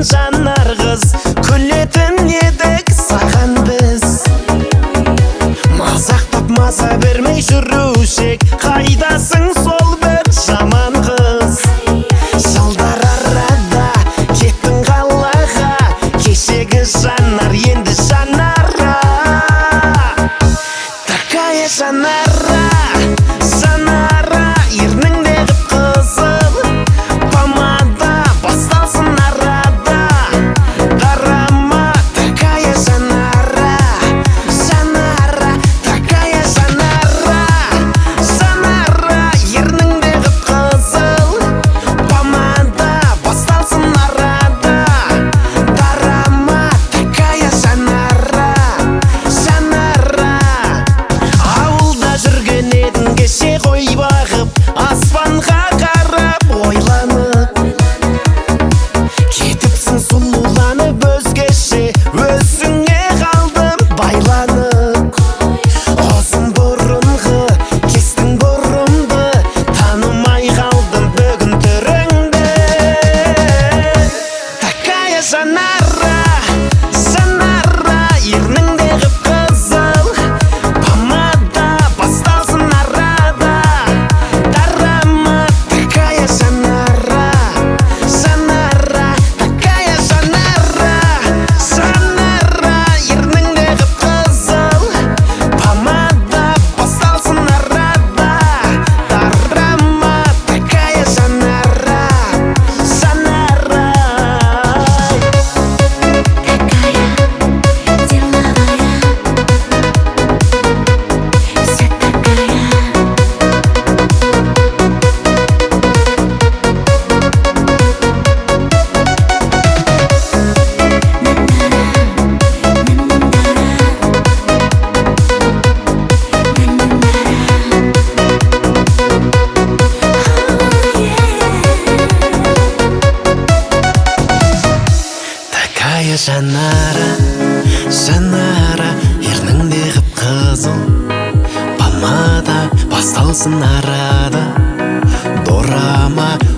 жанар қыз, күлетін едік саған біз. Мазақтап маза бермей жүрушек, қайдасың сол бір жаман қыз. Жылдар арада кеттің қалаға, кешегі жанар енді жанара. Такая жанара, жанара, ерніңде қып-қызыл помада, басталсын арада дарама. Такая жанара, жанара, такая жанара, жанара, ерніңде қып-қызыл помада, басталсын арада дарама. Такая жанара, жанара. Ауылда жүрген едің кеше қой бағып, аспанға қарап ойланып. Кетіпсің сұлуланып өзгеше, өзіңе қалдым байланып. Ұзын бұрынғы кестің бұрымды, танымай қалдым бүгін түріңді. Такая жанара, жанара, ерніңде қып-қызыл помада, басталсын арада дарама. Такая жанара, жанара, такая жанара, жанара, ерніңде қып-қызыл помада, басталсын арада дарама. Такая жанара, жанара. Такая жанара, жанара, ерніңде қып-қызыл помада, басталсын арада дорама.